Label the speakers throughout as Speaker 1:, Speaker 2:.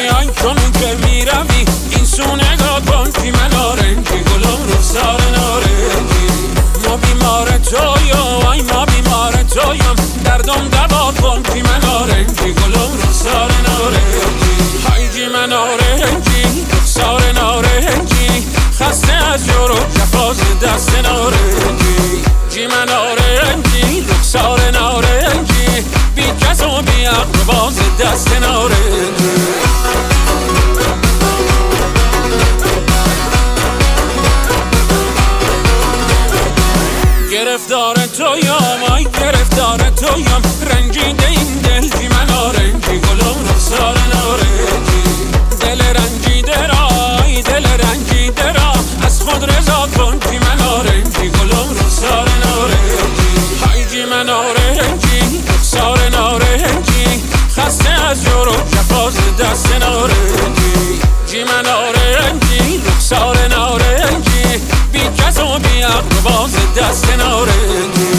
Speaker 1: آی کنون که میروی این سو نگاه کن که من آرنجی گلم رخسار نارنجی. ما بیمار تویم آی ما بیمار تویم دردم دوا کن که من آرنجی گلم رخسار نارنجی. های جی من آرنجی رخسار نارنجی خسته از جور و جفاز دست نارنجی. جی من آرنجی رخسار نارنجی بی کس و بی عقل باز دست نارنجی. گرفتار تویم آی گرفتار تویم رنجیده این دل جی من آرنجی گلم رخسار نارنجی. دل رنجیده را آی دل رنجیده را از خود رضا کن جی من آرنجی گلم رخسار نارنجی. های جی من آرنجی رخسار نارنجی خسته از جور و جفاز دست نارنجی. جی من آرنجی رخسار نارنجی بی کس و بی عقل باز دست نارنجی.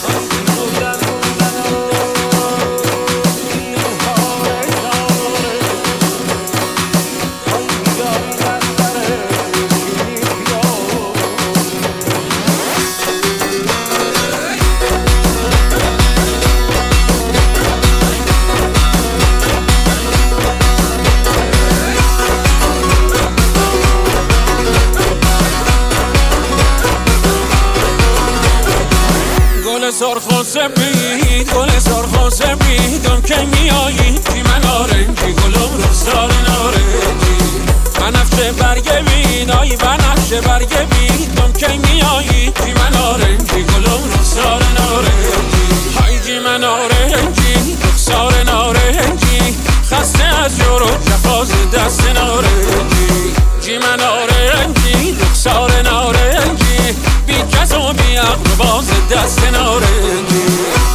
Speaker 1: گل سرخ و سپید گل سرخ و سپیدم که میایی که من آرنجی گلم رخسار نارنجی. بنفشه برگ بید آی بنفشه برگ بیدم که میایی که من آرنجی گلم رخسار نارنجی. های جی من آرنجی رخسار نارنجی خسته از جور و جفاز دست نارنجی. جی من آرنجی رخسار نارنجی بی کس و بی عقل باز دست نارنجی.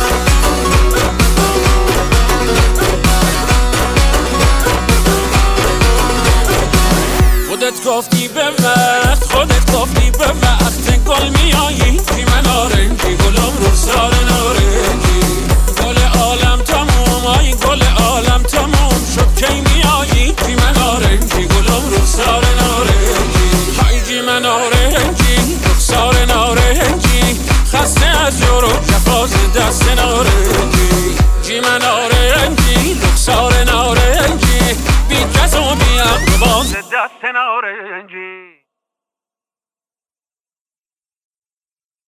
Speaker 1: خودت گفتی به وقت خودت گفتی به وقت گل میایی که من آرنجی گلم رخسار نارنجی. گل عالم تموم آی گل عالم تموم شد که میایی که من آرنجی گلم رخسار نارنجی. های جی من آرنجی رخسار نارنجی خسته از جور و جفاز دست نارنجی. جی من آرنجی رخسار نارنجی بی کس و بی عقل باز دست نارنجی.